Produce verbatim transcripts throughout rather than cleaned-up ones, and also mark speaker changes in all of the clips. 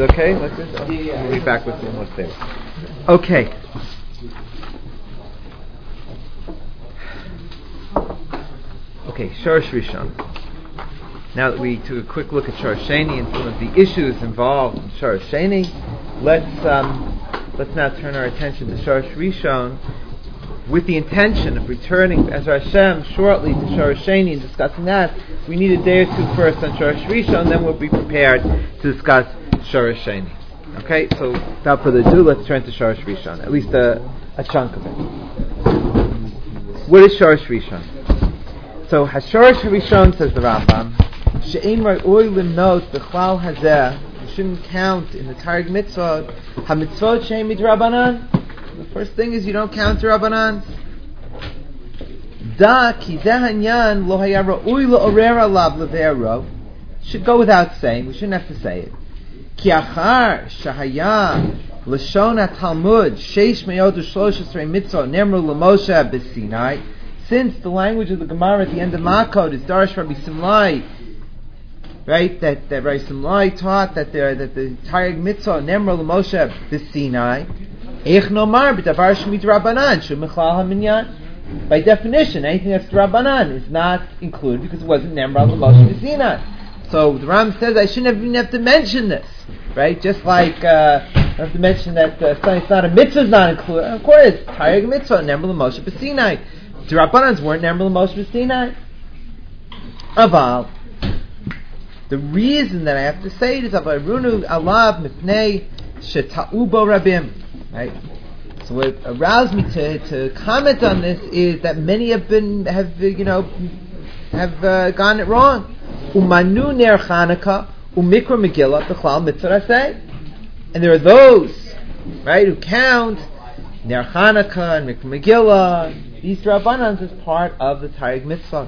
Speaker 1: okay? Like this? Oh, we'll be back with one more thing. Okay. Okay, Shorish Rishon. Now that we took a quick look at Shorish Sheni and some of the issues involved in Shorish Sheni, let's um, let's now turn our attention to Shorish Rishon with the intention of returning as Hashem shortly to Shorish Sheni and discussing that. We need a day or two first on Shorish Rishon, then we'll be prepared to discuss Shorish Sheni. Okay, so without further ado, let's turn to Shorish Rishon, at least a, a chunk of it. What is Shorish Rishon? So Hashorish Rishon, says the Rambam, she'ein ra'oi limnos b'chlal hazeh, you shouldn't count in the Targum mitzvot ha-mitzvot she'ein midrabanan. The first thing is you don't count Rabbanan. Da ki zeh hanyan lo haya ra'oi la'orer alav levero. Should go without saying. We shouldn't have to say it. Ki achar shahaya l'shon ha-talmud sheish me'od u'shlosh esrei mitzvot nemru l'moshe b'sinai. Since the language of the Gemara at the end of Makot is Darash Rabbi Simlai, right? That that Rabbi Simlai taught that there that the Targum mitzvah Nemra l'Moshe b'Sinai, Eich nomar b'davar shemid Rabbanan shemichlal haminyan. By definition, anything that's Rabbanan is not included because it wasn't Nemra l'Moshe b'Sinai. So the Ram says I shouldn't even have to mention this, right? Just like uh, I have to mention that uh, it's not a mitzvah is not included. Of course, Targum mitzvah Nemra l'Moshe b'Sinai. The Rabbanans weren't Nemra l'Moshe b'Sinai. Aval, the reason that I have to say it is Avarunu alav mipnei sheta'u bo rabim. Right. So what aroused me to, to comment on this is that many have been have you know have uh, gotten it wrong. Umanu ner Chanukah umikra Megillah b'chlal mitzvah aseh, and there are those right who count ner Chanukah and mikra Megillah. These Rabbanans is part of the Targum mitzvah.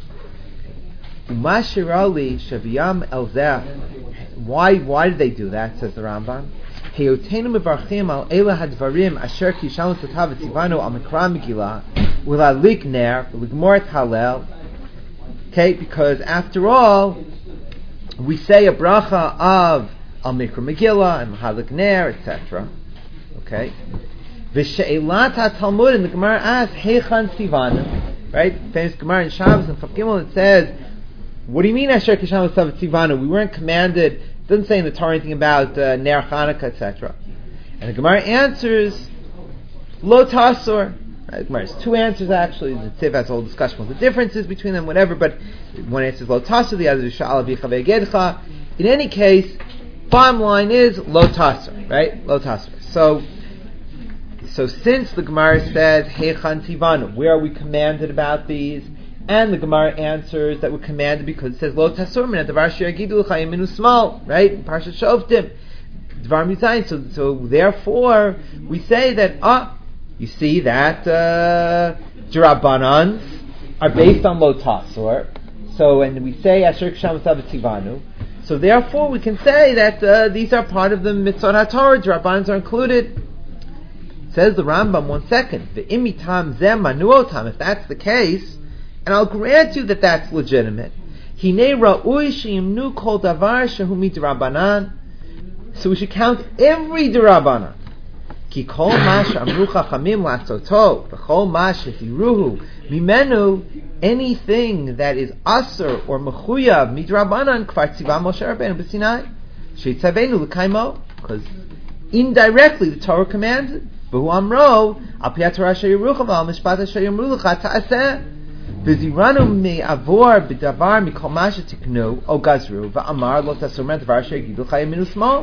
Speaker 1: Umashirali shaviyam elzeh. Why? Why did they do that? Says the Rambam. Heyotenu mevarchim al ela hadvarim asher kishalu tatav tzivanu al mikra Megillah u'lalik ner u'ligmor halel. Okay, because after all, we say a bracha of al mikra Megillah and halik ner, et cetera. Okay. V'she'elat Talmud, and the Gemara asks, Heichan Tzivanu, right? Famous Gemara in Shabbos and Chav Gimel, it says, what do you mean Asher Kishan L'Sav Tzivanu? We weren't commanded, it doesn't say in the Torah anything about uh, Ner Chanukah, et cetera. And the Gemara answers, Lo Tasor. Right? The Gemara has two answers actually. The Tziv has a whole discussion with the differences between them, whatever, but one answer is Lo Tasor, the other is Sha'al Avicha Ve'egedcha. In any case, bottom line is Lo Tasor, right? Lo Tasor. So, So since the Gemara says, Heichan Tivanu, where are we commanded about these? And the Gemara answers that we're commanded because it says, Lo Tasur min hadavar sheyagidu l'cha yaminu smal, right? In Parshat Shoftim, Dvar Mizayin. So, so therefore, we say that, ah, you see that uh, Rabbanans are based on Lo Tasur. So, and we say, Asher Ksham Sav Tivanu. So therefore, we can say that uh, these are part of the Mitzvot HaTorah. Rabbanans are included. Says the Rambam, one second, the imitam zem manuotam, if that's the case, and I'll grant you that that's legitimate. Hine ra'ui she'imnu kol davar shehu midrabanan. So we should count every derabanan. Ki kol ma she'amru chachamim la'asoto, v'chol ma shehiruhu mimenu, anything that is asur or mechuyav midrabanan kvar tziva Moshe Rabbeinu b'Sinai she'itzavenu l'kaimo, because indirectly the Torah commanded. But amro al pi Torah sheyirucha v'al mishpat asher yamru lecha ta'aseh v'ziranu me'avor b'davar mikol ma shetiknu o gazru v'amar lo tasur min davar sheyigidu lecha yaminu smal.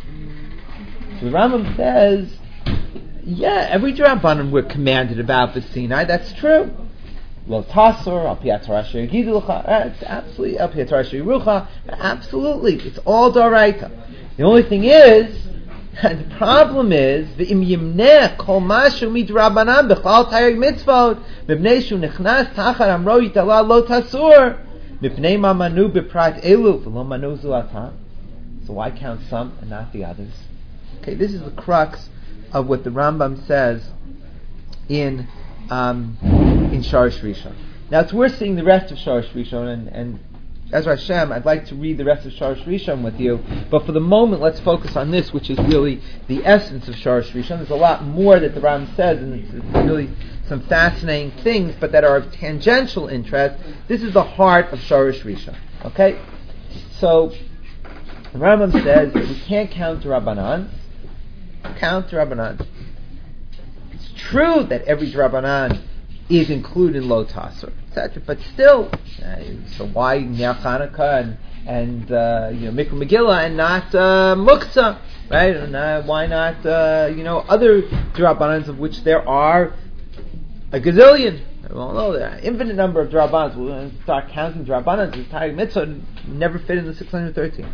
Speaker 1: So the Rambam says, yeah, every Rabbanan we're commanded about the Sinai. That's true. Lo tasur al pi Torah sheyigidu lecha. That's absolutely al pi Torah sheyirucha. Absolutely, it's all d'oraita. The only thing is. The problem is the im yimneh kol mashu midrabanan b'chal tayig mitzvot mipnei shu nechnas tachar amro yitala lo tasur mipnei ma manu b'prat elu v'lo manu zuatam. So why count some and not the others? Okay, this is the crux of what the Rambam says in um, in Shorish Rishon. Now it's worth seeing the rest of Shorish Rishon and, and Ezra Hashem, I'd like to read the rest of Sharash Rishon with you, but for the moment, let's focus on this, which is really the essence of Sharash Rishon. There's a lot more that the Ram says, and it's, it's really some fascinating things, but that are of tangential interest. This is the heart of Sharash Rishon. Okay? So, the Rambam says that we can't count Rabbanan. Count Rabbanan. It's true that every Rabbanan is included in Lo Tasur, et cetera. But still, uh, so why Ner Chanukah and, and uh, you know, Mikra Megillah and not uh, Muktzah, right? And uh, why not uh, you know other Rabbanans, of which there are a gazillion? Well, no, there are an infinite number of Rabbanans. We're going to start counting Rabbanans. The entire mitzvah never fit in the six hundred thirteen.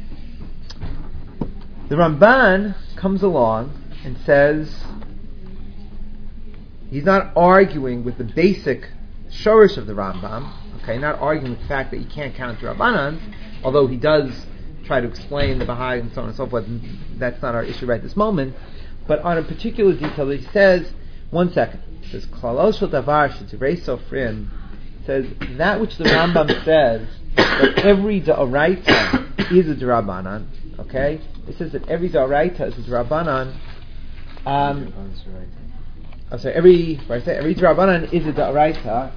Speaker 1: The Ramban comes along and says, he's not arguing with the basic shorish of the Rambam, okay, not arguing with the fact that you can't count Rabbanan, although he does try to explain the Baha'i and so on and so forth, and that's not our issue right this moment, but on a particular detail that he says, one second, he says, Klal shel davar she'divrei sofrim, says, that which the Rambam says, that every da'oraita is a D'Rabbanan, okay, it says that every da'oraita is a D'Rabbanan, um, I'm sorry, every I say every D'Rabbanan is a D'Oraita.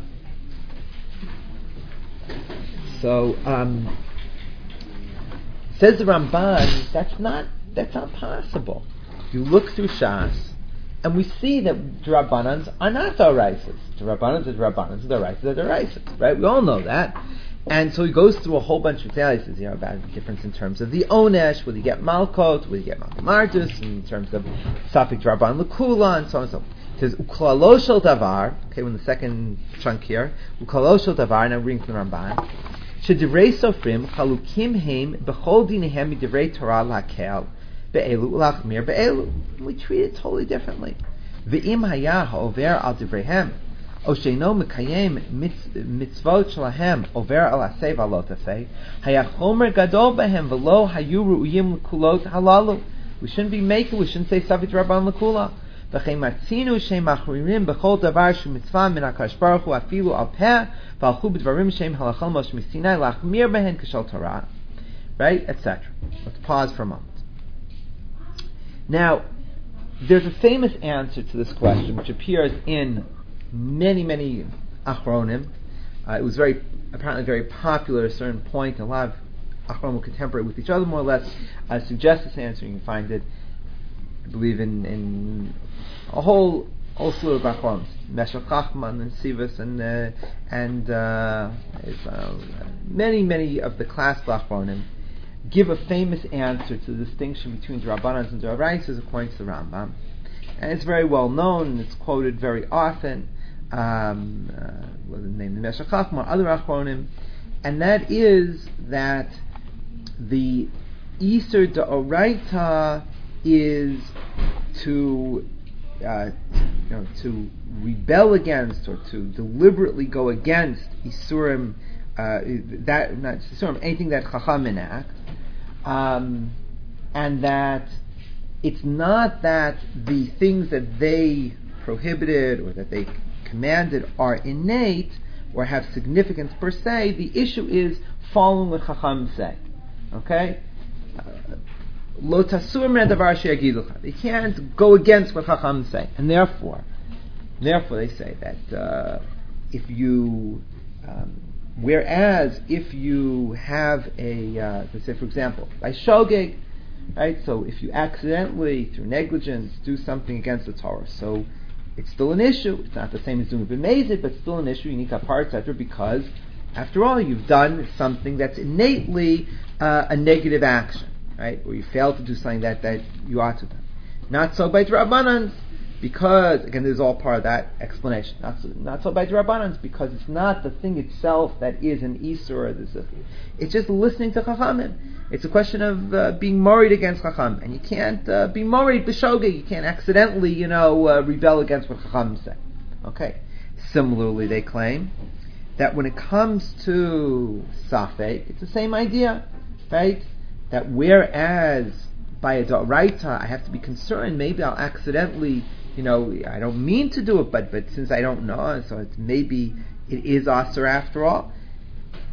Speaker 1: So um, says the Ramban, that's not that's not possible. You look through Shas, and we see that D'Rabbanans are not D'Oraitas. D'Rabbanans are D'Rabbanans, D'Oraitas are D'Oraitas, right? We all know that. And so he goes through a whole bunch of analysis, you know, about the difference in terms of the Onesh, whether you get Malkot, whether you get Malkamardus, in terms of Safik D'Rabban L'Kula, and so on and so on. It says, Uklalo shel davar, okay, in the second chunk here, Uklalo shel davar, now reading from the Ramban, Shedivrei sofrim, chalukim heim, bechol dinehem midivrei Torah lakel, be'elu ulachmir be'elu. We treat it totally differently. Ve'im haya ha'over al divreihem, o sheino mekayem mitzvot shelahem, over al aseh v'alo taseh, haya chomer gadol behem, v'lo hayu ru'uyim l'kulot halalu. We shouldn't be making, we shouldn't say Savit Rabban l'kula. V'chein matzinu sheim machririm b'chol davar shu mitzvah min HaKadosh Baruch Hu afilu al peh v'alchu b'dvarim sheim halachal moshe misinai lachmir behen k'shel Torah, right, et cetera. Let's pause for a moment. Now, there's a famous answer to this question which appears in many, many achronim. Uh, it was very, apparently very popular at a certain point. A lot of achronim were contemporary with each other, more or less. I suggest this answer. You can find it, I believe, in, in a whole whole slew of achronim, Meshech Chachman and Sivas and uh, and uh, uh, many, many of the classical achronim give a famous answer to the distinction between D'Rabbanans and D'Oraisas according to the Rambam, and it's very well known and it's quoted very often. Um, uh, whether named the Meshech Chacham or other achronim, and that is that the Iser D'Oraita is to uh, you know to rebel against or to deliberately go against Isurim, uh, that not Isurim, anything that Chacham enact, um, and that it's not that the things that they prohibited or that they commanded are innate or have significance per se. The issue is following what Chacham say. Okay? Lo tasur min hadavar sheyagiducha. They can't go against what Chacham say, and therefore, therefore they say that uh, if you, um, whereas if you have a, uh, let's say for example, by shogeg, right? So if you accidentally through negligence do something against the Torah, so it's still an issue. It's not the same as doing b'mezid, but still an issue. You need kapar, et cetera, because after all, you've done something that's innately uh, a negative action, right? Or you failed to do something that, that you ought to do. Not so by D'Rabbanans, because again, this is all part of that explanation. Not so, not so by D'Rabbanans, because it's not the thing itself that is an isur. It's just listening to Chachamim. It's a question of uh, being married against Chacham, and you can't uh, be married b'shogeg. You can't accidentally, you know, uh, rebel against what Chacham say. Okay. Similarly, they claim that when it comes to Safek, it's the same idea, right? That whereas by a D'Oraita I have to be concerned, maybe I'll accidentally, you know, I don't mean to do it, but but since I don't know, so it's maybe it is Asur after all.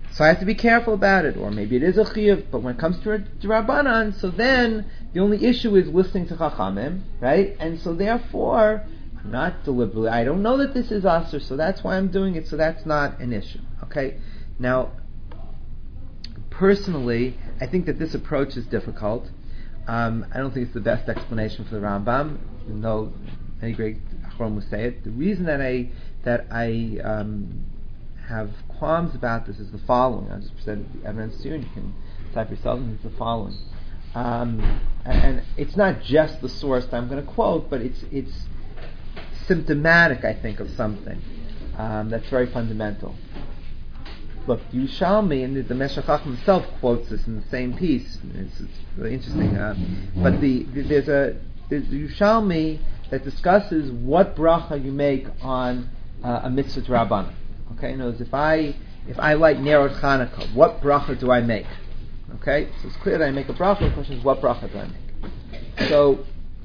Speaker 1: So I have to be careful about it. Or maybe it is a chiyuv, but when it comes to a Rabbanan, so then the only issue is listening to Chachamim, right? And so therefore, I'm not deliberately, I don't know that this is Asr, so that's why I'm doing it, so that's not an issue. Okay? Now, personally, I think that this approach is difficult. Um, I don't think it's the best explanation for the Rambam, even though many great Achronim will say it. The reason that I that I um, have qualms about this is the following. I'll just present the evidence to you, and you can decide for yourself. And it's the following, um, and, and it's not just the source that I'm going to quote, but it's it's symptomatic, I think, of something um, that's very fundamental. Look, Yerushalmi, and the, the Meshech Chochmah himself quotes this in the same piece. It's, it's really interesting. Uh, but the, the, there's a there's a Yerushalmi that discusses what bracha you make on uh, a mitzvah Rabbanan. Okay, in other words, if I if I light Nerot Chanukah, what bracha do I make? Okay, so it's clear that I make a bracha. The question is, what bracha do I make? So,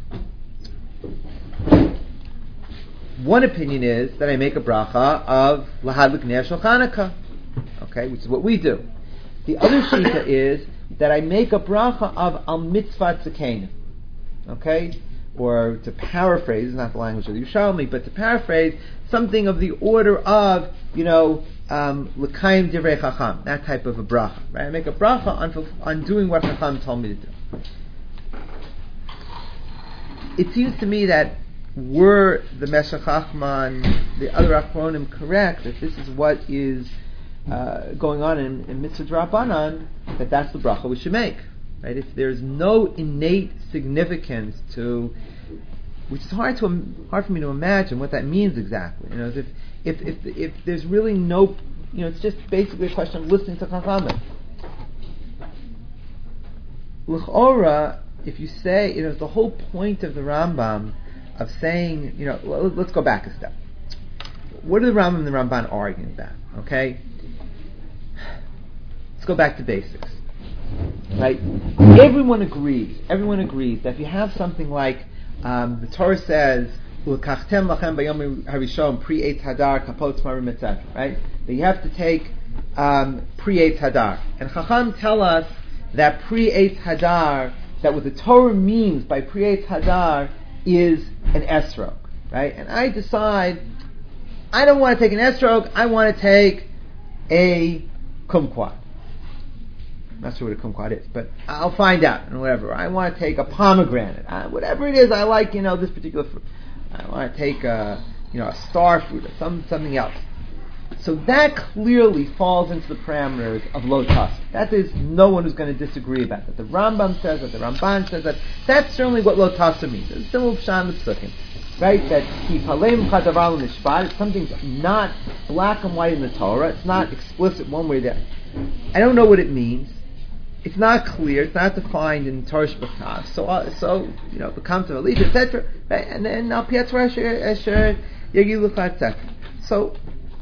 Speaker 1: one opinion is that I make a bracha of Lahadlik Ner Shel Chanukah. Okay, which is what we do. The other shita is that I make a bracha of al mitzvah tzekeinim. Okay, or to paraphrase, not the language of the Yerushalmi, but to paraphrase something of the order of, you know, um, l'kayim divrei chacham, that type of a bracha. Right? I make a bracha on on doing what chacham told me to do. It seems to me that were the Meshech Chochmah and the other Achronim correct, that this is what is Uh, going on in, in Mitzvah Drabanan, that that's the bracha we should make. Right? If there's no innate significance to, which is hard to hard for me to imagine what that means exactly. You know, if if if, if there's really no, you know, it's just basically a question of listening to Chachamim. L'chora, if you say, you know, the whole point of the Rambam of saying, you know, let's go back a step. What are the Rambam and the Ramban arguing about? Okay. Let's go back to basics. Right? Everyone agrees. Everyone agrees that if you have something like um, the Torah says, "L'kachtem lachem bayom harishon pri eitz hadar kapot marim," et cetera. Right? That you have to take um, pri eitz hadar, and Chacham tell us that pri eitz hadar, that what the Torah means by pri eitz hadar is an esrog. Right? And I decide I don't want to take an esrog. I want to take a kumquat. I'm not sure what a kumquat is, but I'll find out and whatever. I want to take a pomegranate. Uh, whatever it is, I like, you know, this particular fruit. I want to take a, you know, a star fruit or some something else. So that clearly falls into the parameters of lo tas. That is, no one who's going to disagree about that. The Rambam says that, the Ramban says that. That's certainly what lo tas means. It's similar to Pshan L'Psukim. Right, that ki palem chadavar l'mishpat, it's something not black and white in the Torah. It's not explicit one way or the other. I don't know what it means. It's not clear. It's not defined in Torah Shebachtav. So, uh, so you know, becomes a lead, et cetera. Right? And then al pi haTorah asher yagilu lecha, et cetera. So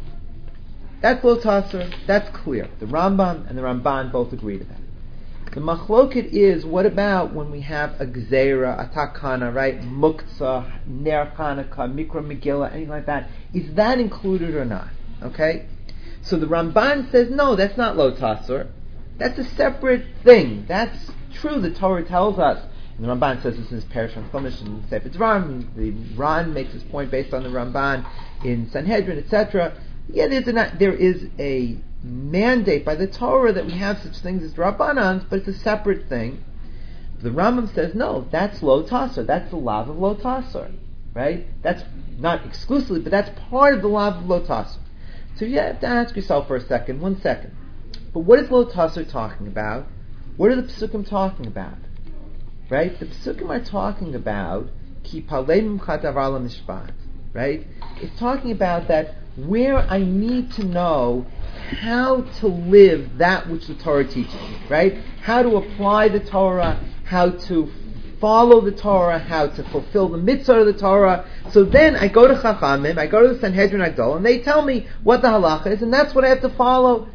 Speaker 1: that's lo tasser. That's clear. The Rambam and the Ramban both agree to that. The machloket is, what about when we have a gzeira, a takana, right? Muktzah, ner Chanukah, mikra megillah, anything like that. Is that included or not? Okay? So the Ramban says, no, that's not lo tasser. That's a separate thing. That's true. The Torah tells us, and the Ramban says this in his Perish on Chumash and Sefer Dvarim. The Ran makes his point based on the Ramban in Sanhedrin, et cetera. Yeah, there's a, there is a mandate by the Torah that we have such things as Rabbanans, but it's a separate thing. The Rambam says, no, that's lo tasser. That's the lav of lo tasser. Right? That's not exclusively, but that's part of the lav of lo tasser. So you have to ask yourself for a second, one second. But what is lo tasser talking about? What are the Pesukim talking about? Right? The Pesukim are talking about ki palem chadavar l'mishpat. Right? It's talking about that where I need to know how to live that which the Torah teaches me, right? How to apply the Torah, how to follow the Torah, how to fulfill the mitzvah of the Torah. So then I go to Chachamim, I go to the Sanhedrin Agdol, and they tell me what the halacha is, and that's what I have to follow.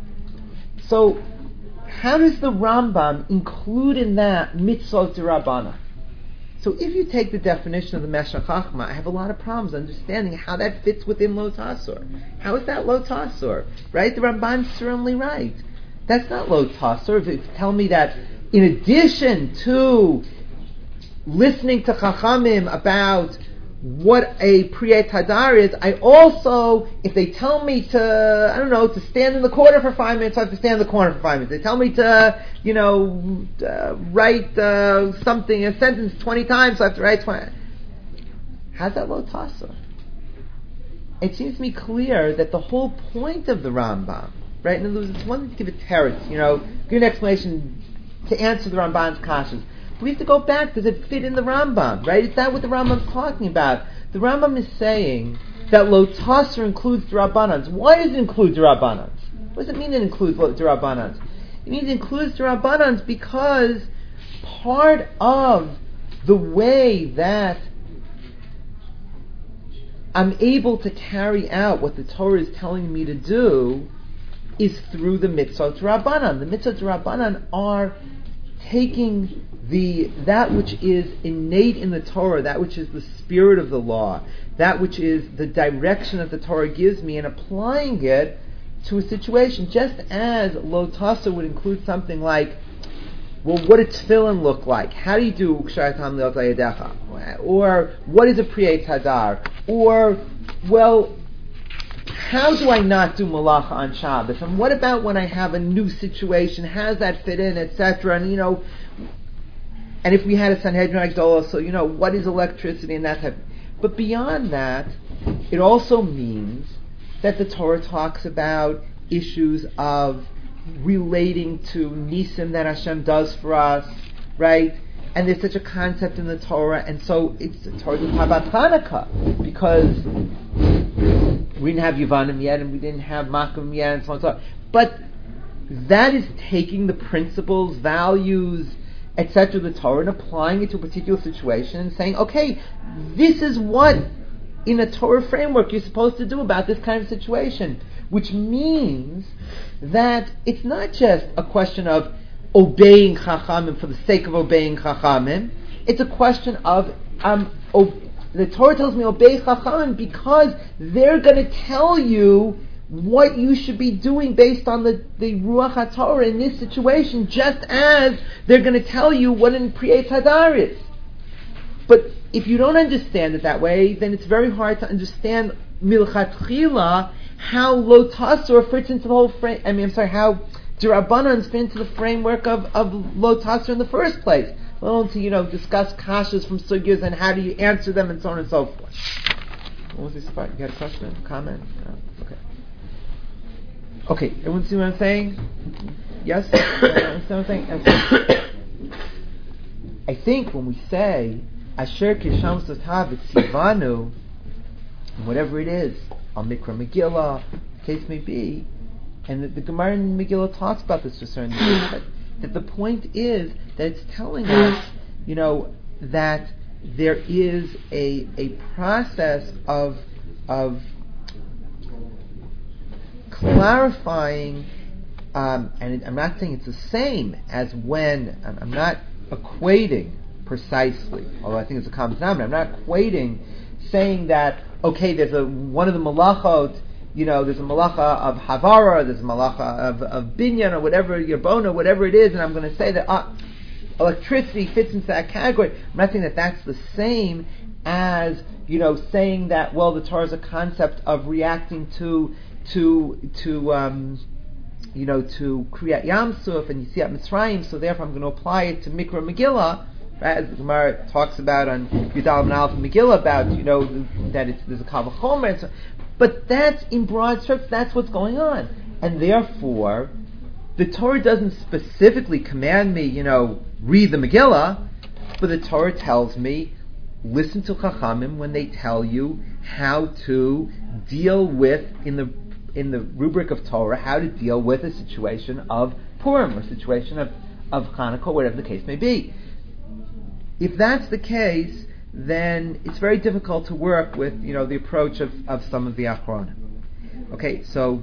Speaker 1: So how does the Rambam include in that mitzvah d'Rabbana? So if you take the definition of the Meshech Chachma, I have a lot of problems understanding how that fits within Lo Tasor. How is that Lo Tasor? Right? The Ramban's certainly right. That's not Lo Tasor. If you tell me that in addition to listening to Chachamim about what a Priyat Hadar is, I also, if they tell me to, I don't know, to stand in the corner for five minutes, I have to stand in the corner for five minutes. They tell me to, you know, uh, write uh, something, a sentence twenty times, so I have to write twenty. How's that Lo Tasor? It seems to me clear that the whole point of the Rambam, right, in other words, it's one thing to give a teretz, you know, give an explanation to answer the Ramban's kashas. We have to go back. Does it fit in the Rambam? Right? Is that what the Rambam's talking about? The Rambam is saying that Lo Tasor includes the Rabbanans. Why does it include the Rabbanans? What does it mean it includes the Rabbanans? It means it includes the Rabbanans because part of the way that I'm able to carry out what the Torah is telling me to do is through the Mitzvot Rabbanan. The Mitzvot Rabbanan are taking the that which is innate in the Torah, that which is the spirit of the law, that which is the direction that the Torah gives me, and applying it to a situation. Just as Lo Tasor would include something like, well, what does tefillin look like? How do you do Kshayatam Leot Layadecha? Or what is a Priyat Hadar? Or, well, how do I not do malacha on Shabbos? And what about when I have a new situation? How does that fit in, et cetera? And you know, and if we had a Sanhedrin Agdola, so you know, what is electricity and that type. But beyond that, it also means that the Torah talks about issues of relating to nisim that Hashem does for us, right? And there's such a concept in the Torah, and so it's the Torah talks about Hanukkah because we didn't have Yevanim yet, and we didn't have Makkah yet, and so on and so on. But that is taking the principles, values, et cetera, of the Torah and applying it to a particular situation and saying, okay, this is what in a Torah framework you're supposed to do about this kind of situation. Which means that it's not just a question of obeying Chachamim for the sake of obeying Chachamim. It's a question of um, ob- the Torah tells me obey Chachamim because they're going to tell you what you should be doing based on the, the Ruach HaTorah in this situation, just as they're going to tell you what an Priyat Hadar is. But if you don't understand it that way, then it's very hard to understand milchatchila how Lo Tasor fits into the whole frame. I mean, I'm sorry, how D'Rabbanan fit into the framework of, of Lo Tasor in the first place. Let alone to, you know, discuss kashas from sugyas and how do you answer them and so on and so forth. What was this part? You had a question? A comment? Oh, okay. Okay, everyone see what I'm saying? Yes? Understand what I'm saying? Yes. I think when we say Asher Kisham Sotav Tzivanu, whatever it is, Al Mikra Megillah, the case may be, and the, the Gemara in Megillah talks about this to a certain degree, that, that the point is that it's telling us, you know, that there is a a process of of clarifying, um, and I'm not saying it's the same as when, I'm, I'm not equating precisely, although I think it's a common denominator, I'm not equating saying that, okay, there's a one of the malachot, you know, there's a malacha of havara, there's a malacha of, of binyan, or whatever, yerbona, whatever it is, and I'm going to say that ah, electricity fits into that category. I'm not saying that that's the same as, you know, saying that, well, the Torah is a concept of reacting to to to um, you know, to Kriyat Yamsuf and Yetziat Mitzrayim, so therefore I'm going to apply it to Mikra Megillah, right, as the Gemara talks about on Yudal and Aleph Megillah about, you know, that it's, there's a Kal V'chomer, so, but that's in broad strokes, that's what's going on, and therefore the Torah doesn't specifically command me, you know, read the Megillah, but the Torah tells me listen to Chachamim when they tell you how to deal with in the in the rubric of Torah, how to deal with a situation of Purim or a situation of, of Hanukkah, whatever the case may be. If that's the case, then it's very difficult to work with, you know, the approach of, of some of the Achronim. Okay, so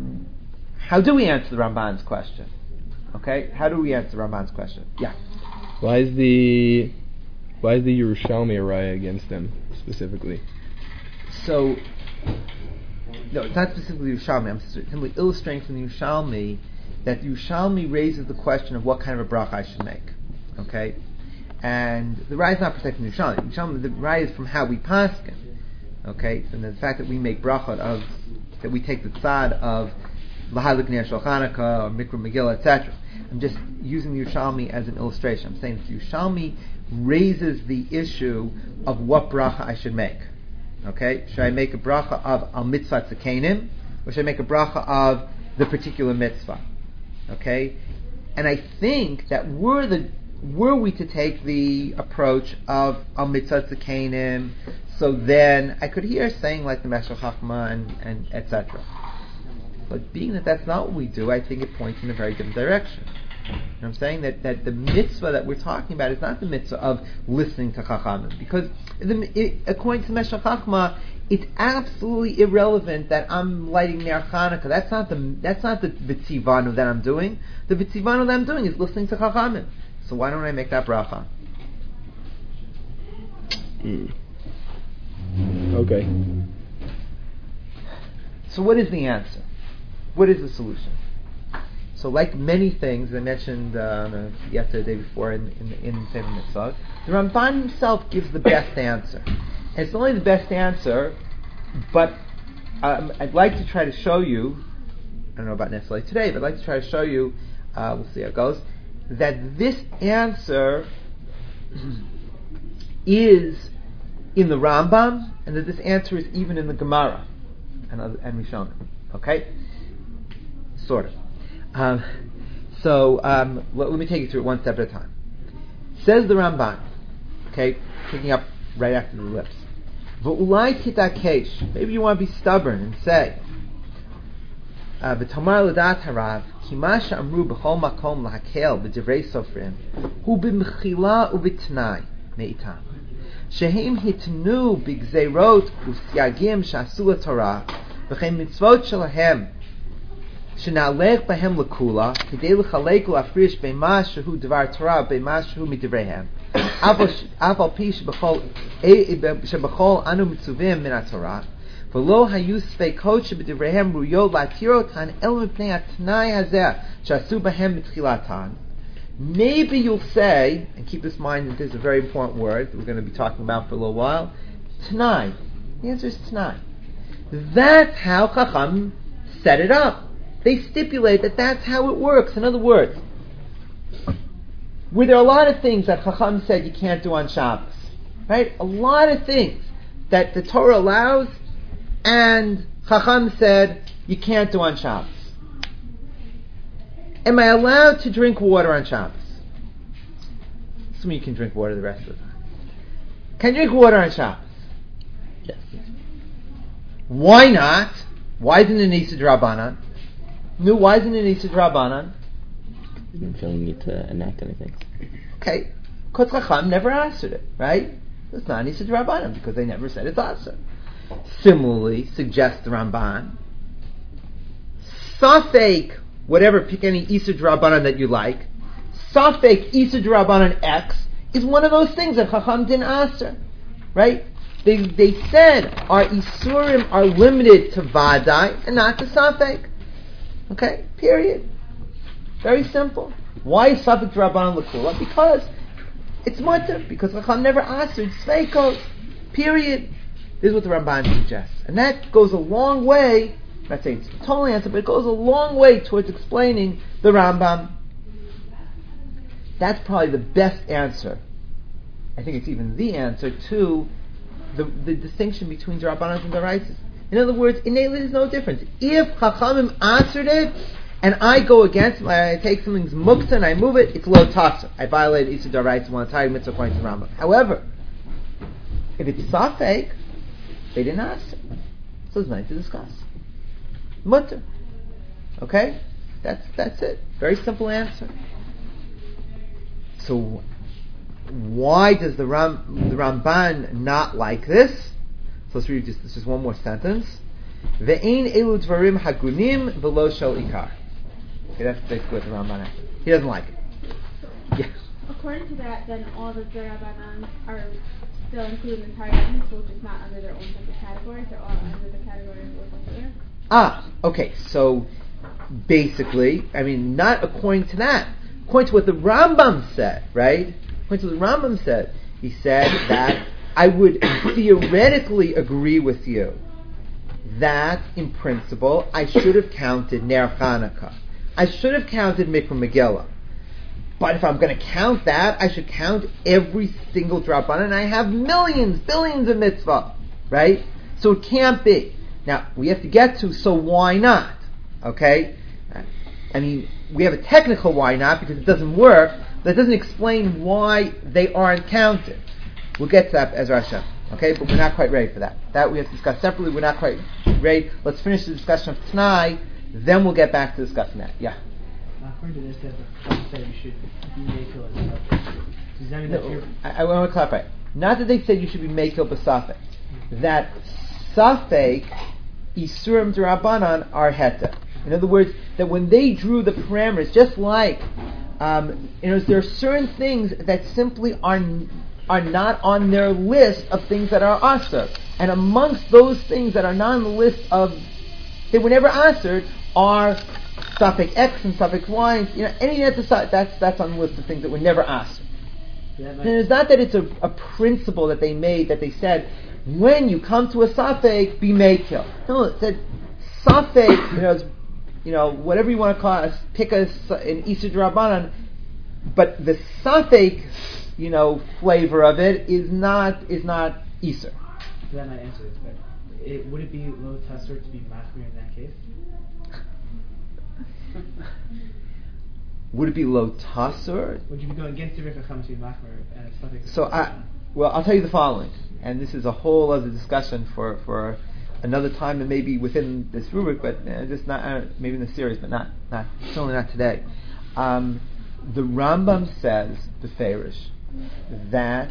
Speaker 1: how do we answer the Ramban's question? Okay, how do we answer Ramban's question? Yeah.
Speaker 2: Why is the why is the Yerushalmi a raya against them specifically?
Speaker 1: So, no, it's not specifically Yerushalmi. I'm simply illustrating from the Yerushalmi that the Yerushalmi raises the question of what kind of a bracha I should make. Okay? And the raya is not protecting the Yerushalmi. Yerushalmi, the raya is from how we paskin. Okay? And the fact that we make bracha of, that we take the tzad of Lahalik Ner Shel Chanukah or Mikra Megillah, et cetera. I'm just using the Yerushalmi as an illustration. I'm saying that the Yerushalmi raises the issue of what bracha I should make. Okay? Should I make a bracha of al mitzvah tzekanim, or should I make a bracha of the particular mitzvah? Okay? And I think that were the were we to take the approach of al mitzvah tzekanim, so then I could hear saying like the Meshech Chachma and, and et cetera. But being that that's not what we do, I think it points in a very different direction. And I'm saying that, that the mitzvah that we're talking about is not the mitzvah of listening to Chachamim, because the, it, according to Meshech Chachma, it's absolutely irrelevant that I'm lighting Ner Chanukah. That's not the that's not the v'tzivanu that I'm doing. The v'tzivanu that I'm doing is listening to Chachamim. So why don't I make that bracha?
Speaker 2: Mm. Okay. So
Speaker 1: what is the answer? What is the solution? So, like many things I mentioned uh, yesterday, the day before in in, in Sefer Mitzvot, the Ramban himself gives the best answer. And it's not only the best answer, but um, I'd like to try to show you. I don't know about necessarily today, but I'd like to try to show you. Uh, we'll see how it goes. That this answer is in the Rambam, and that this answer is even in the Gemara and other, and Rishonim. Okay, sort of. Um, so um, let, let me take you through it one step at a time. Says the Ramban, okay, picking up right after the lips. V'ulai kitakesh. Maybe you want to be stubborn and say, V'tamar l'dat harav kima she'amru b'chol makom lahakel b'divrei sofrim hu b'mechila u'b'tnai me'itam shehem hitnu b'gzeirot u'syagim she'asu l'torah v'chein mitzvot shelahem shenalech b'hem l'kula k'dei l'chalek u'afrish b'ma shehu dvar Torah b'ma shehu midivreihem aval pi sheb'chol anu mitzuvim min ha'Torah v'lo hayu sveikot sheb'divreihem ruyot la'tirotan el mipnei ha'tnai hazeh she'asu b'hem mitchilatan. Maybe you'll say, and keep this in mind that this is a very important word that we're going to be talking about for a little while, Tanai. The answer is Tanai. That's how Chacham set it up. They stipulate that that's how it works. In other words, were there a lot of things that Chacham said you can't do on Shabbos, right? A lot of things that the Torah allows, and Chacham said you can't do on Shabbos. Am I allowed to drink water on Shabbos? Assuming you can drink water the rest of the time. Can you drink water on Shabbos?
Speaker 3: Yes.
Speaker 1: Why not? Why isn't it Nisa D'Rabbanan? No, why isn't it Nisa D'Rabbanan?
Speaker 3: You don't feel you need to enact anything.
Speaker 1: Okay. Because Chacham never answered it, right? It's not Nisa D'Rabbanan because they never said it's answered. Similarly, suggests the Ramban, Safek, whatever, pick any Isur D'Rabbanan that you like, Safek Isur D'Rabbanan X is one of those things that Chacham didn't answer, right? They they said our Isurim are limited to Vadai and not to Safek. Okay, period. Very simple. Why is Safek D'Rabbanan L'Kula? Because it's mutter, because Chacham never answered Sveikos, period. This is what the Ramban suggests. And that goes a long way, I'm not saying it's the total answer, but it goes a long way towards explaining the Rambam. That's probably the best answer. I think it's even the answer to the, the distinction between D'Rabbanan and D'Oraisos. In other words, innately there's no difference. If Chachamim answered it, and I go against it, I take something's mukta and I move it, it's lo tasa. I violated Isur D'Oraisos one entire mitzvah according to the Rambam. However, if it's safek, they didn't answer. So it's nice to discuss. Mutter. Okay? That's that's it. Very simple answer. So why does the Ram the Ramban not like this? So let's read just this is one more sentence. Ve'ein elu dvarim hagunim v'lo shel ikar. Okay, that's basically what the Ramban answers. He doesn't like it. Yeah.
Speaker 4: according to that, then all the Darabanan are still included in Tariq Mitzvot, just not under their own separate categories. They're all under the category of Local.
Speaker 1: Ah, okay. So basically, I mean, not according to that. According to what the Rambam said, right? According to what the Rambam said, he said that I would theoretically agree with you that, in principle, I should have counted Ner Chanukah. I should have counted Mikra Megillah. But if I'm going to count that, I should count every single Drabanan, and I have millions, billions of mitzvah, right? So it can't be. Now, we have to get to, so why not? Okay? I mean, we have a technical why not, because it doesn't work, but it doesn't explain why they aren't counted. We'll get to that as Hashem. Okay? But we're not quite ready for that. That we have to discuss separately. We're not quite ready. Let's finish the discussion of Tanai, then we'll get back to discussing that. Yeah?
Speaker 5: According to this, that the Chacham said you should be Mekel as a Does that mean that
Speaker 1: No,
Speaker 5: you're...
Speaker 1: I, I want to clarify. Not that they said you should be Mekel b'Safek. That Safek, Isurim D'Rabbanan are Heta. In other words, that when they drew the parameters, just like, um, you know, there are certain things that simply are are not on their list of things that are Asr. And amongst those things that are not on the list of, they were never Asr, are Safek X and Safek Y. You know, any that's that's that's on the list of things that were never Asr.
Speaker 5: Yeah,
Speaker 1: And it's not that it's a, a principle that they made, that they said, when you come to a Safek, be Mekel. No, it said, Safek, you know, you know, whatever you want to call it, pick a, an Isur D'Rabbanan, but the Safek, you know, flavor of it is not, is not Isur.
Speaker 5: So that might answer this, but it, would it be low tasser to be machmir in that case?
Speaker 1: Would it be low tasur?
Speaker 5: Would you be going against the Rif Chacham to be machmir and it's something?
Speaker 1: So I, well, I'll tell you the following, and this is a whole other discussion for, for another time, and maybe within this rubric, but uh, just not uh, maybe in the series, but not not certainly not today. Um, the Rambam says the Farish that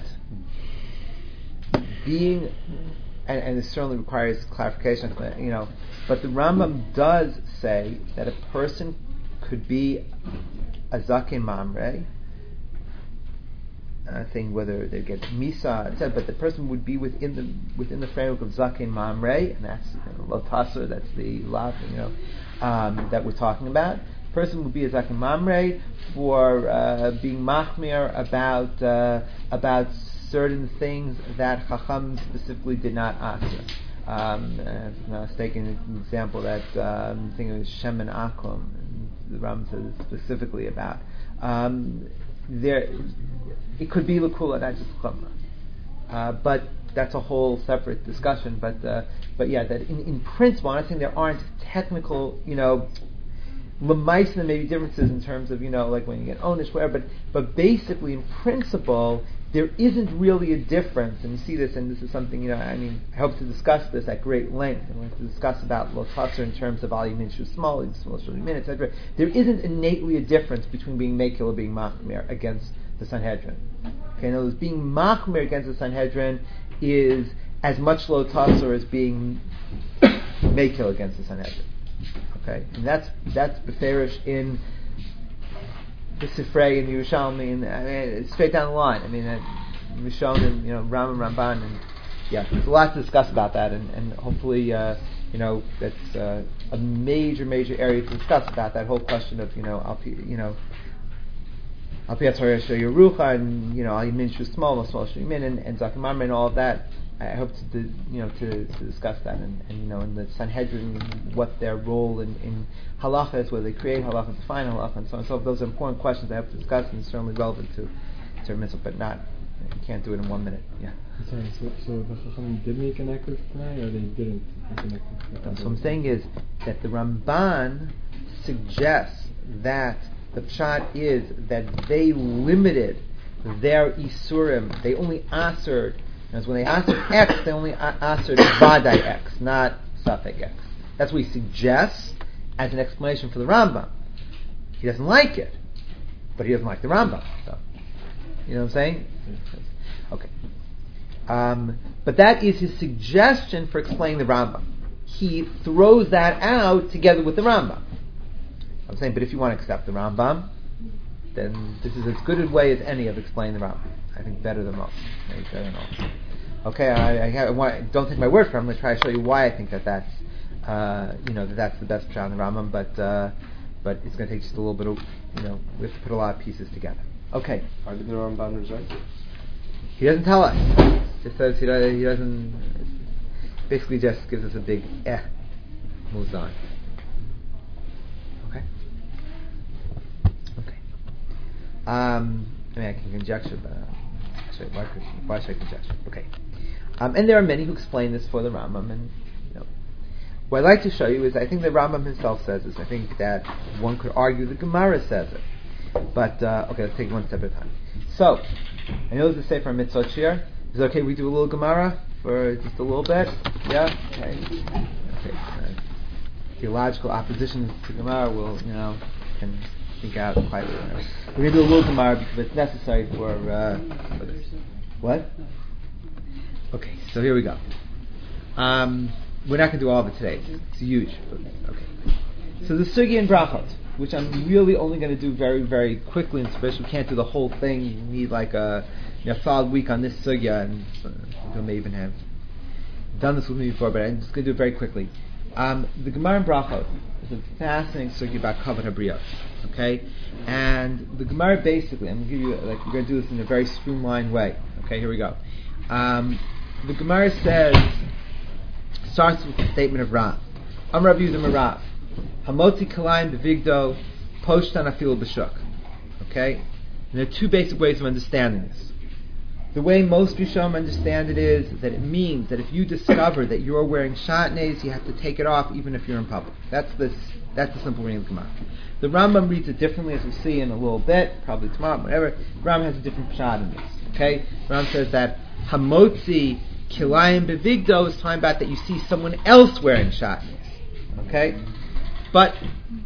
Speaker 1: being, and, and this certainly requires clarification, you know, but the Rambam does say that a person could be a Zaken Mamre, I think whether they get Misa, et cetera, but the person would be within the within the framework of Zaken Mamre, and that's you know, Lotasar, that's the Lav, you know, um, that we're talking about. The person would be a Zaken Mamre for uh, being Machmir about uh, about certain things that Chacham specifically did not answer. Um, if I'm not mistaken, an example that um, I think it was Shem and Akum, the Ram says specifically about. Um, there, it could be Lakula, not just Chumrah. Uh, but that's a whole separate discussion. But uh, but yeah, that in, in principle, I'm not saying there aren't technical, you know, L'maisa there may be differences in terms of, you know, like when you get onish, whatever. But but basically, in principle, there isn't really a difference, and you see this, and this is something, you know, I mean, I hope to discuss this at great length, and we're going to discuss about Lo Tasser in terms of Ali Minshu Small, Small Min, et cetera. There isn't innately a difference between being Mekil or being Machmir against the Sanhedrin. Okay, in other words, being Machmir against the Sanhedrin is as much Lo Tasser as being Mekil against the Sanhedrin. Okay, and that's that's Beferish in the Sifrei and Yerushalmi, and I mean, it's straight down the line. I mean, uh, Rishonim, you know, Ram and Ramban, and yeah, there's a lot to discuss about that, and, and hopefully, uh, you know, that's uh, a major, major area to discuss about that whole question of, you know, Alpi, you know, Alpi Atzar Yerucha, and you know, Al Yamin Shu Small, Small Shu Yamin, and, and Zaken Mamre, and all of that. I hope to, you know, to, to discuss that, and, and you know, in the Sanhedrin, what their role in, in halacha is, whether they create halacha, define halacha, and so on and so forth. Those are important questions I have to discuss, and certainly relevant to to mitzvah, but not, you can't do it in one minute. Yeah.
Speaker 2: Sorry, so, so the Chacham did make an ekev tonight, or they didn't make an ekev?
Speaker 1: So what I'm saying is that the Ramban suggests that the pshat is that they limited their isurim, they only answered. Because when they answered X, they only answered Vadai X, not Safek X. That's what he suggests as an explanation for the Rambam. He doesn't like it, but he doesn't like the Rambam. So, you know what I'm saying? Okay. Um, but that is his suggestion for explaining the Rambam. He throws that out together with the Rambam. I'm saying, but if you want to accept the Rambam, then this is as good a way as any of explaining the Rambam. I think better than most. Maybe better than most. Okay, I, I, have, I want, don't take my word for it. I'm going to try to show you why I think that that's, uh, you know, that that's the best pshat in the Rambam. But uh, but it's going to take just a little bit of, you know, we have to put a lot of pieces together. Okay.
Speaker 2: Why did the Ramban reject it?
Speaker 1: He doesn't tell us. Just says he, does, he doesn't. Basically, just gives us a big eh. Moves on. Okay. Okay. Um, I mean, I can conjecture, but uh, sorry, why, could, why should I conjecture? Okay. Um, and there are many who explain this for the Rambam, and you know, what I'd like to show you is I think the Rambam himself says this. I think that one could argue the Gemara says it. But, uh, okay, let's take one step at a time. So, I know there's a Sefer Mitzvot here. Is it okay we do a little Gemara for just a little bit? Yeah? Okay. Okay. Uh, theological oppositions to Gemara will, you know, can think out quietly. Whatever. We're going to do a little Gemara because it's necessary for, uh, for this. What? Okay, so here we go. Um, we're not going to do all of it today. It's, it's huge. But, okay. So the Sugi and Brachot, which I'm really only going to do very, very quickly, and especially we can't do the whole thing. You need like a, you know, solid week on this sugya, and uh, may even have done this with me before, but I'm just going to do it very quickly. Um, the Gemara in Brachot is a fascinating sugya about Kavod HaBriot, okay? And the Gemara basically, I'm going to give you, like, we're going to do this in a very streamlined way. Okay, here we go. Um, the Gemara says, starts with the statement of Rav. Am Rav Yehuda Rav. Hamotzi kalayim bevigdo, poshtan afilu b'shuk. Okay? And there are two basic ways of understanding this. The way most Rishonim understand it is that it means that if you discover that you're wearing shatnez, you have to take it off even if you're in public. That's the, that's the simple reading of the Gemara. The Rambam reads it differently, as we'll see in a little bit, probably tomorrow, whatever. The Rambam has a different pshat in this. Okay? The Rambam says that Hamotzi kalayim bevigdo is talking about that you see someone else wearing shatnez. Okay? But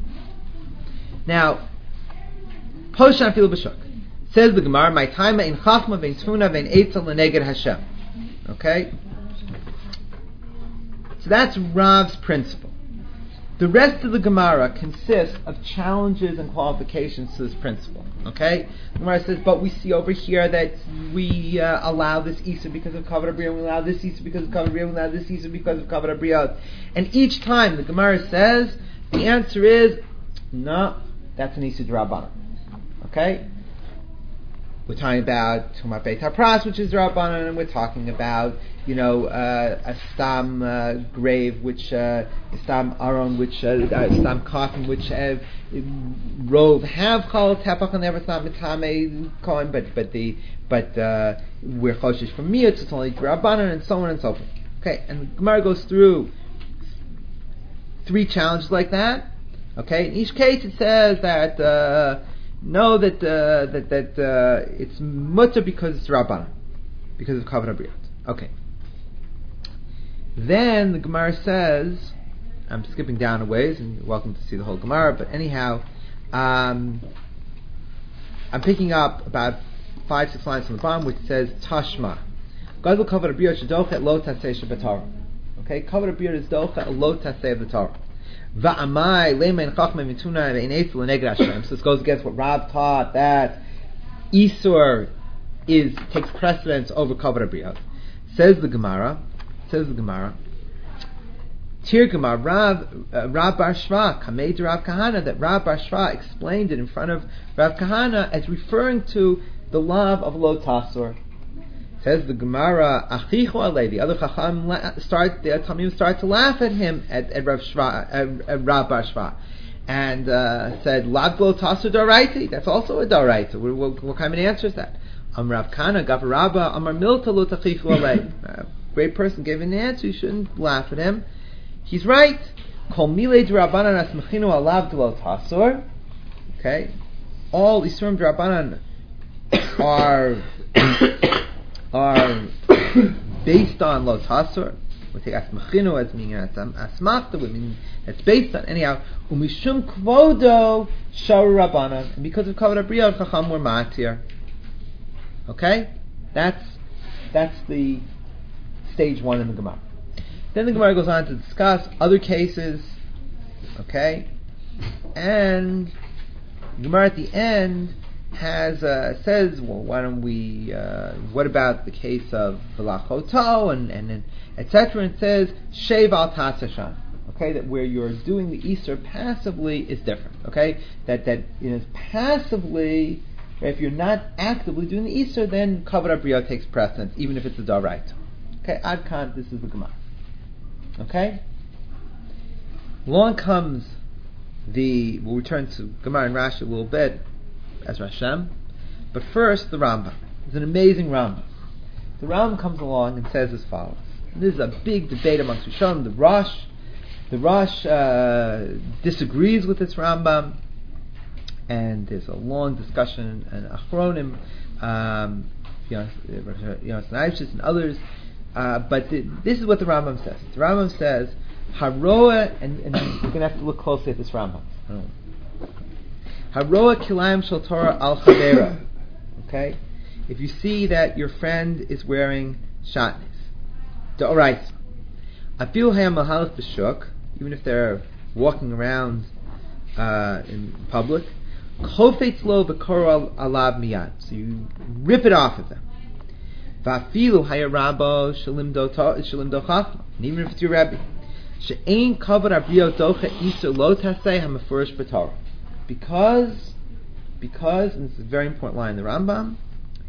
Speaker 1: now, Poshan Fil B'Shuk says the Gemara, "My time in Chachma vein Tuna vein Eitzel leneged Hashem." Okay, so that's Rav's principle. The rest of the Gemara consists of challenges and qualifications to this principle. Okay, the Gemara says, "But we see over here that we uh, allow this Isa because of Kavod HaBriot, we allow this Isa because of Kavod HaBriot, we allow this Isa because of Kavod HaBriot," and each time the Gemara says. The answer is, no, that's an Issa D'Rabbanan. Okay? We're talking about Tumat Beit HaPras, which is D'Rabbanan, and we're talking about, you know, uh, a Stam uh, grave, which, uh, a Stam Aron, which, uh, a Stam coffin, which uh, Rove have called Tefach, and never Stam Mitame Kohen, but, but the, but, uh, we're Choshesh from Miyot, so it's only D'Rabbanan, and so on and so forth. Okay? And the Gemara goes through three challenges like that. Okay, in each case it says that uh, no, that uh, that that uh, it's mutter because it's Rabbanan, because of Kavod HaBriot. Okay. Then the Gemara says, I'm skipping down a ways, and you're welcome to see the whole Gemara. But anyhow, um, I'm picking up about five six lines from the bottom, which says Tashma. Gadol Kavod HaBriot shedochet lo taseh shebetorah. Okay, Kavod HaBriot is docha lo taseh of the Torah. Va'amai le'mein chachma mituna ve'in eitzel leneged Hashem. So this goes against what Rav taught, that Isur is takes precedence over Kavod HaBriot. Says the Gemara. Says the Gemara. Tir Gemara Rav uh, Rav Bar Shva Kamei Rav Kahana, that Rav Bar Shva explained it in front of Rav Kahana as referring to the love of lo tasur. Says the Gemara, Achichu alei, the other Chacham start, the Talmim start to laugh at him, at, at Rav Shva, at, at Rav Bar Shva, and uh, said, Lav lo tasu daraiti, that's also a daraita. What, what, what kind of an answer is that? Am Rav Kana, Gav Rabba, Amar Milta lo tachichu alei. A great person gave an answer, you shouldn't laugh at him. He's right. Kol milei d'Rabbanan asmechinu alav lo tasur. Okay? All Isurim d'Rabbanan are are based on lo tasur. We take asmachinu as meaning asmachta, we mean it's based on anyhow. Umishum kvodo sharu rabbanan, and because of kavod habriyot, chacham were matir. Okay, that's that's the stage one in the Gemara. Then the Gemara goes on to discuss other cases. Okay, and the Gemara at the end has uh, says, well, why don't we? Uh, what about the case of v'lachoto and and et cetera? And says shev al tasashan. Okay, that where you're doing the Easter passively is different. Okay, that that you know, passively, if you're not actively doing the Easter, then kavod habriya takes precedence, even if it's a daraita. Okay, ad kan, this is the Gemara. Okay, along comes the. We'll return to Gemara and Rashi a little bit as Rashem, but first the Rambam. It's an amazing Rambam. The Rambam comes along and says as follows. This is a big debate amongst Rishonim. The Rosh. The Rosh uh, disagrees with this Rambam, and there's a long discussion and Achronim, um, you know, you know, and others. Uh, but the, this is what the Rambam says. The Rambam says, "Haroa," and, and you're going to have to look closely at this Rambam. Haroa kilayim shel Torah al chavera. Okay, if you see that your friend is wearing shatnez, d'oraisa. Afil hayam mahalach b'shuk. Even if they're walking around uh, in public, chofetz lo v'koro alav miyad. So you rip it off of them. Va'afilu hayarabo shalim do chachma. And even if it's your rabbi, she'ein kavod habriya docha iser lo tasei hamafurish b'torah. Because, because, and this is a very important line in the Rambam,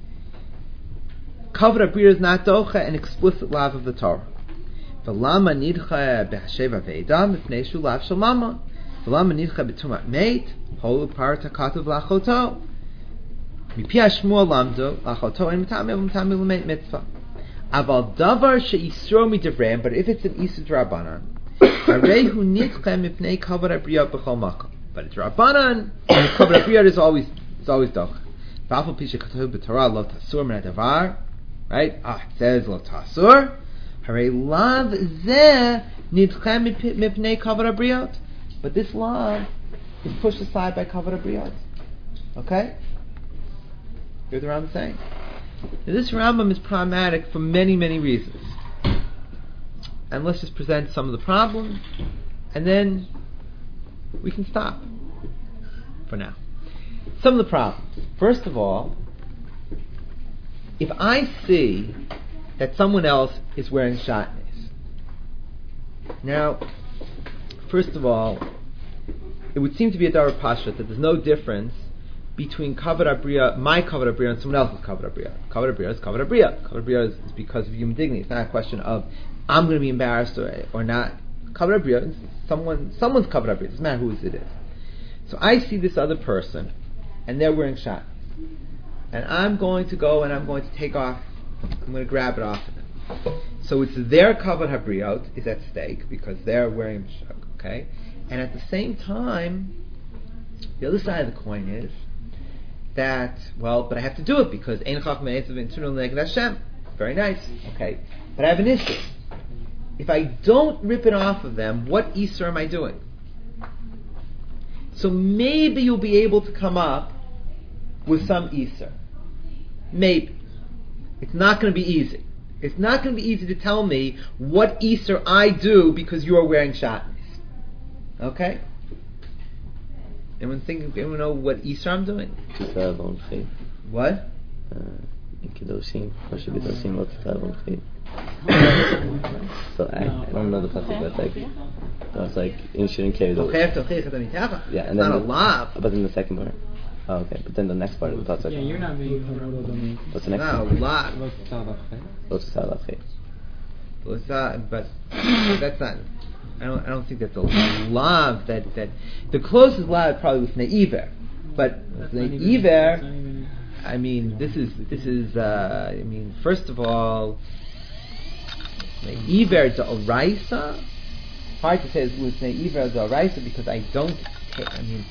Speaker 1: kavod habriya is not docha, an explicit lav of the Torah. V'lama nidcha b'hashev aveidam mipnei shu lav shel mamon. V'lama nidcha b'tumat meit holu parta katuv lachoto. Mipi hashmua lamdo lachoto en mitameh v'mitameh l'meit mitzvah. Aval davar she'isro midavreim, but if it's an isur d'Rabbanan, harehu nidcha mipnei kavod habriya b'chol makom. But it's Rabbanan, and kavod habriya is always is always doch. V'afal pi shekatuv b'Torah lo tasur min hadavar. Right? Ah, it says lo tasur. Hare lav zeh nidchem mipnei kavod habriyot, but this lav is pushed aside by kavod habriyot. Okay, hear what the Rambam saying. Now, this Rambam is problematic for many, many reasons, and let's just present some of the problems, and then we can stop for now. Some of the problems. First of all, if I see that someone else is wearing shatnez. Now, first of all, it would seem to be a davar pashut that there's no difference between kavod habriya, my kavod habriya, and someone else's kavod habriya. Kavod habriya is kavod habriya. Kavod habriya is, is because of human dignity. It's not a question of I'm going to be embarrassed or, or not. Kavod habriya is someone, someone's kavod habriya. It doesn't matter whose it is. So I see this other person, and they're wearing shatnez, and I'm going to go and I'm going to take off. I'm going to grab it off of them. So it's their kavod habriyot is at stake because they're wearing mishuk, okay? And at the same time, the other side of the coin is that, well, but I have to do it because ein chachma eitzav internal neged Hashem. Very nice, okay? But I have an issue. If I don't rip it off of them, what Easter am I doing? So maybe you'll be able to come up with some Easter. Maybe. It's not going to be easy. It's not going to be easy to tell me what Easter I do because you are wearing shatnez. Okay? Anyone think? Anyone know what Easter I'm doing? What?
Speaker 3: So I, I don't know the pasuk, but like so it's like you shouldn't carry the. Yeah, and then
Speaker 1: not
Speaker 3: the,
Speaker 1: a lav.
Speaker 3: But then the second part. Oh, okay, but then the next part of the pasuk.
Speaker 5: Yeah, you're not being.
Speaker 3: What's the next
Speaker 1: no,
Speaker 3: one?
Speaker 1: lav. But that's not. I don't. I don't think that's a lav. That that the closest lav probably was neiver, but neiver. I mean, this is this is. Uh, I mean, first of all, neiver d'oraisa. Hard to say it was neiver d'oraisa because I don't. Take, I mean.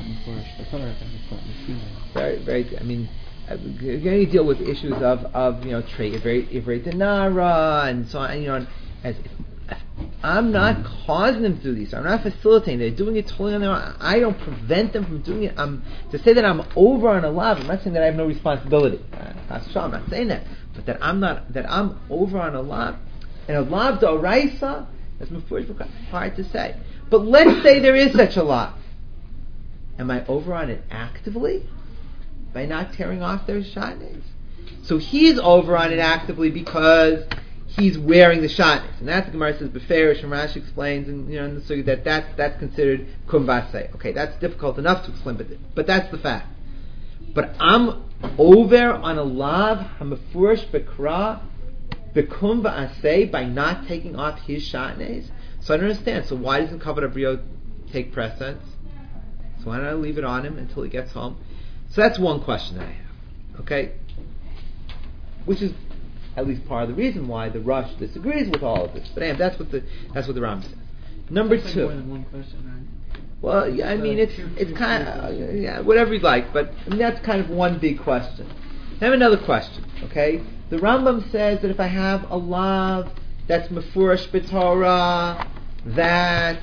Speaker 1: Very, very. I mean, you're going to deal with issues of, of you know, trade, very, very denara, and so on. You know, as if, if I'm not causing them to do these. I'm not facilitating. They're doing it totally on their own. I don't prevent them from doing it. I'm to say that I'm over on a lav. I'm not saying that I have no responsibility. That's true. I'm not saying that, but that I'm not that I'm over on a lav. And a lav d'oraisa, that's hard to say. But let's say there is such a lav. Am I over on it actively? by not tearing off their shatnez. So he's over on it actively because he's wearing the shatnez, and that's the Gemara says beferish, and Rashi explains, and you know, in the sugi that that's that's considered kumvase. Okay, that's difficult enough to explain, but but that's the fact. But I'm over on a lav hamafurish bekra bekum va'aseh by not taking off his shatnez. So I don't understand. So why doesn't kavod abriot take precedence? So why don't I leave it on him until he gets home? So that's one question that I have. Okay, which is at least part of the reason why the Rush disagrees with all of this. But anyway, that's what the that's what the Ram says. Number
Speaker 5: It's like
Speaker 1: two.
Speaker 5: more than one question, right?
Speaker 1: Well, yeah, I mean, it's it's kind of yeah, whatever you'd like, but I mean, that's kind of one big question. I have another question. Okay, the Rambam says that if I have a lav that's mefurish b'Torah, that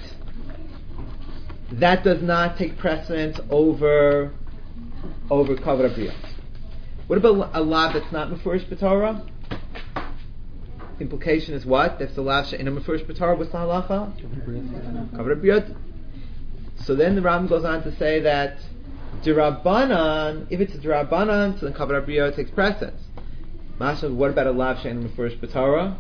Speaker 1: that does not take precedence over over kavod abriot. What about a lav that's not mefurish b'Torah? Implication is what? That's the lav she'ena mefurish b'Torah. What's the halacha? Kavod abriot. So then the Ram goes on to say that D'Rabbanan, if it's a D'Rabbanan, so then Kavod Abriot takes precedence. Masha, what about a lav she'ena mefurish b'Torah?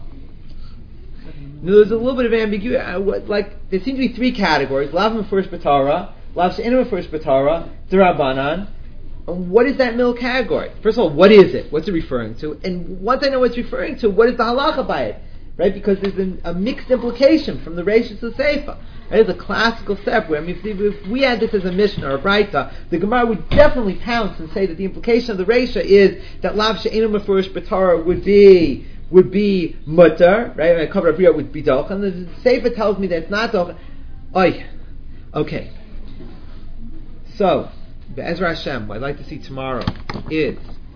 Speaker 1: No, there's a little bit of ambiguity. Uh, what, like there seem to be three categories: lav mefurish b'Torah, lav she'ena mefurish b'Torah, D'Rabbanan. And what is that middle category? First of all, what is it? What's it referring to? And once I know what it's referring to, what is the halacha by it? Right? Because there's a, a mixed implication from the Reishis to Seifa. Right? It's a classical step where I mean, if, if we had this as a Mishnah or a Braita, the Gemara would definitely pounce and say that the implication of the Reisha is that lav she'enu mefurish b'Torah would be would be mutter, right? And Kavod Abriot would be doch, and the Seifa tells me that it's not doch. Oy, okay. So, Be'ezra Hashem, what I'd like to see tomorrow is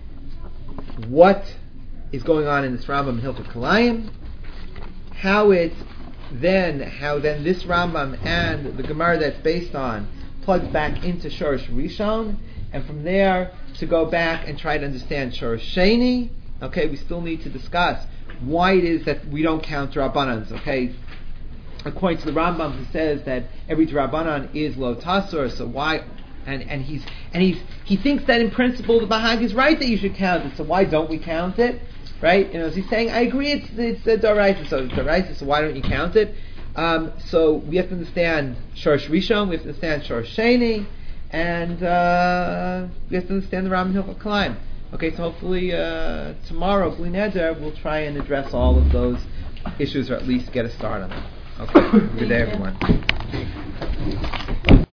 Speaker 1: what is going on in this Rambam in Hilchot Kalayim, how it then, how then this Rambam and the Gemara that's based on plugs back into Shorish Rishon, and from there to go back and try to understand Shorish Sheni. Okay, we still need to discuss why it is that we don't count Rabbanans. Okay, according to the Rambam, who says that every Rabbanan is lo tasur, so why? And and he's and he's he thinks that in principle the Bahag is right that you should count it. So why don't we count it? Right? You know, he's saying, I agree, it's it's a Doraisa, so it's Doraisa, so why don't you count it? Um, so we have to understand Shorish Rishon, we have to understand Shorish Sheni, and uh, we have to understand the Ram Hilchot Kalayim. Okay, so hopefully uh, tomorrow, Bli Neder, we'll try and address all of those issues, or at least get a start on them. Okay, good day, everyone.